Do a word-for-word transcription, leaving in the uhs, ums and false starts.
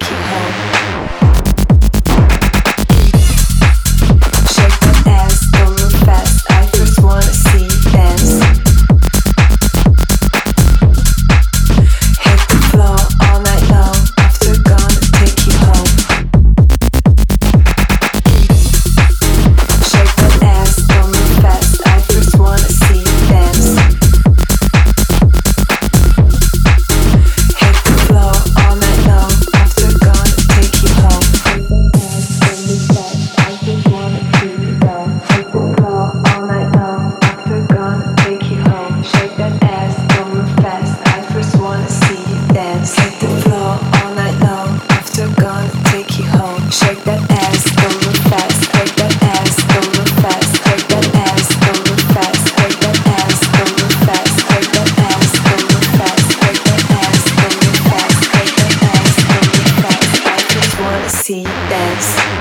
you home. Shake that ass, don't move fast. I first wanna see you dance. Hit the floor all night long. After gonna take you home. Shake that ass, don't move fast. I first wanna see you dance. Hit the floor all night long. After gonna take you home. Shake that ass, don't move fast. I just wanna see you dance. Hit the floor all night long. After gonna take you home. Shake that ass, don't move fast. I first wanna see you dance. Hit the floor all night long. After gonna take you home. Shake that ass, don't move fast. Shake that ass, don't move fast. Shake that ass, don't move fast. Shake that ass, don't move fast. Shake that ass, don't move fast. Shake that ass, don't move fast. Shake that ass, don't move fast. I just wanna see you dance.